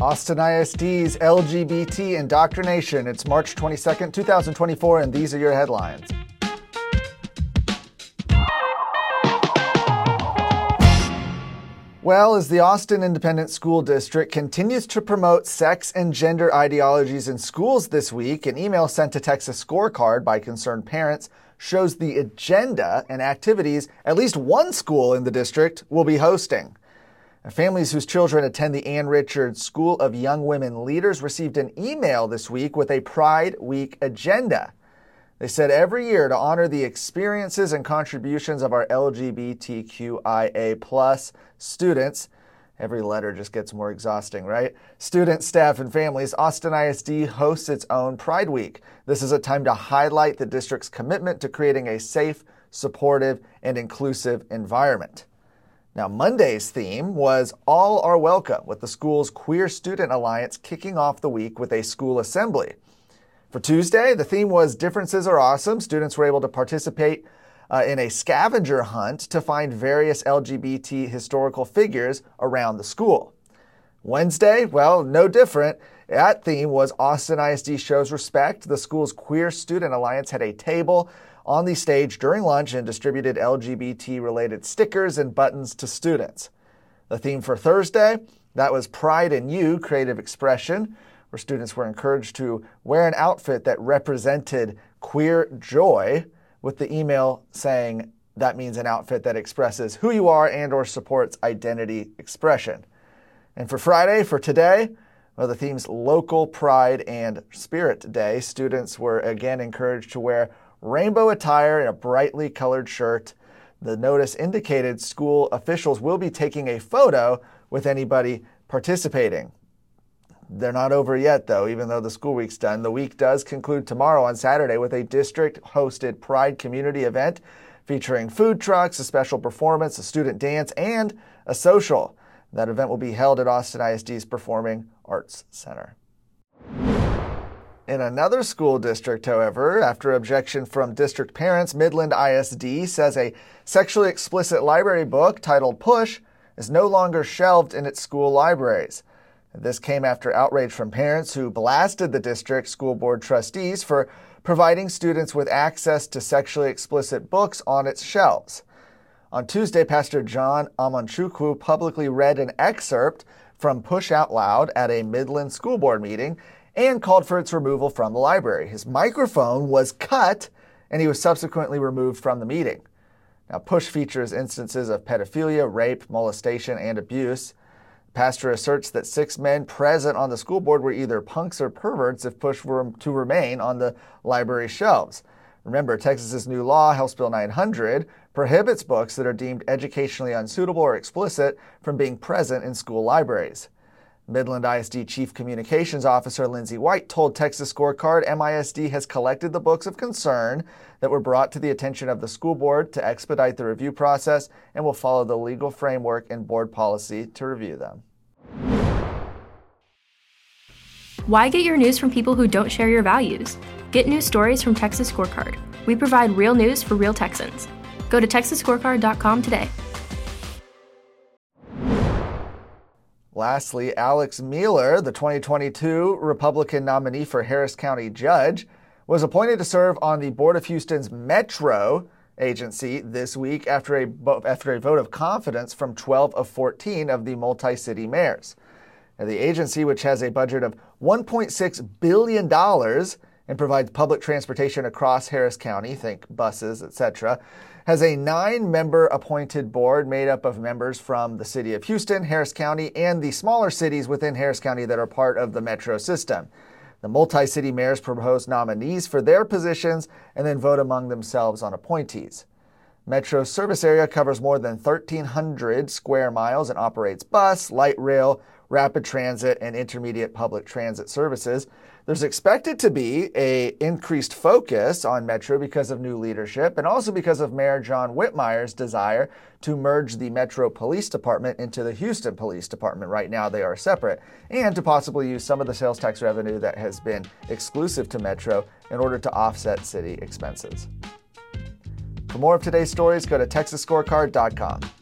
Austin ISD's LGBT indoctrination. It's March 22nd, 2024, and these are your headlines. Well, as the Austin Independent School District continues to promote sex and gender ideologies in schools this week, an email sent to Texas Scorecard by concerned parents shows the agenda and activities at least one school in the district will be hosting. Families whose children attend the Ann Richards School of Young Women Leaders received an email this week with a Pride Week agenda. They said every year to honor the experiences and contributions of our LGBTQIA+ students. Every letter just gets more exhausting, right? Students, staff, and families, Austin ISD hosts its own Pride Week. This is a time to highlight the district's commitment to creating a safe, supportive, and inclusive environment. Now, Monday's theme was All Are Welcome, with the school's Queer Student Alliance kicking off the week with a school assembly. For Tuesday, the theme was Differences Are Awesome. Students were able to participate in a scavenger hunt to find various LGBT historical figures around the school. Wednesday, well, no different. That theme was Austin ISD Shows Respect. The school's Queer Student Alliance had a table on the stage during lunch and distributed LGBT-related stickers and buttons to students. The theme for Thursday, that was Pride in You, Creative Expression, where students were encouraged to wear an outfit that represented queer joy, with the email saying that means an outfit that expresses who you are and or supports identity expression. And for Friday, for today, well, the theme's Local Pride and Spirit Day. Students were again encouraged to wear rainbow attire and a brightly colored shirt. The notice indicated school officials will be taking a photo with anybody participating. They're not over yet, though, even though the school week's done. The week does conclude tomorrow on Saturday with a district-hosted Pride community event featuring food trucks, a special performance, a student dance, and a social. That event will be held at Austin ISD's Performing Arts Center. In another school district, however, after objection from district parents, Midland ISD says a sexually explicit library book titled Push is no longer shelved in its school libraries. This came after outrage from parents who blasted the district school board trustees for providing students with access to sexually explicit books on its shelves. On Tuesday, Pastor John Amanchukwu publicly read an excerpt from Push Out Loud at a Midland school board meeting and called for its removal from the library. His microphone was cut, and he was subsequently removed from the meeting. Now, Push features instances of pedophilia, rape, molestation, and abuse. The pastor asserts that 6 men present on the school board were either punks or perverts if Push were to remain on the library shelves. Remember, Texas's new law, House Bill 900, prohibits books that are deemed educationally unsuitable or explicit from being present in school libraries. Midland ISD Chief Communications Officer Lindsay White told Texas Scorecard MISD has collected the books of concern that were brought to the attention of the school board to expedite the review process and will follow the legal framework and board policy to review them. Why get your news from people who don't share your values? Get news stories from Texas Scorecard. We provide real news for real Texans. Go to texasscorecard.com today. Lastly, Alex Mueller, the 2022 Republican nominee for Harris County Judge, was appointed to serve on the Board of Houston's Metro agency this week after a vote of confidence from 12 of 14 of the multi-city mayors. Now, the agency, which has a budget of $1.6 billion and provides public transportation across Harris County, think buses, etc., has a 9-member appointed board made up of members from the city of Houston, Harris County, and the smaller cities within Harris County that are part of the metro system. The multi-city mayors propose nominees for their positions and then vote among themselves on appointees. Metro's service area covers more than 1,300 square miles and operates bus, light rail, rapid transit, and intermediate public transit services. There's expected to be an increased focus on Metro because of new leadership and also because of Mayor John Whitmire's desire to merge the Metro Police Department into the Houston Police Department. Right now they are separate, and to possibly use some of the sales tax revenue that has been exclusive to Metro in order to offset city expenses. For more of today's stories, go to texasscorecard.com.